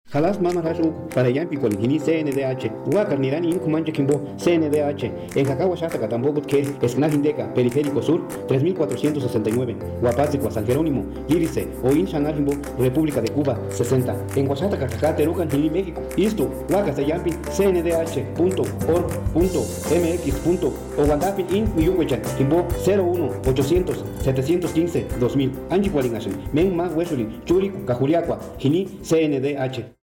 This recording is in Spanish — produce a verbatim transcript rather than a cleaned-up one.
Jalas mama rashu para yampi colgini C N D H. Huacar nirani in kumanche kimbo C N D H. En Jacagua Shasta Catambogot que Esquina Indeca, Periférico Sur, tres mil cuatrocientos sesenta y nueve. Huapazicua San Jerónimo, Lírice, o in Shanarjimbo, República de Cuba, sesenta. En Huachata Cacacá, Terucan, Tili, México. Isto, Huacas de Yampi, C N D H punto org punto M X. O Wandapin in Miyuquechan, Kimbo cero uno ochocientos setecientos quince dos mil. Anchi Cualingashin, Men Ma Huesuli, Churi, Cajuliacua, Gini, C N D H.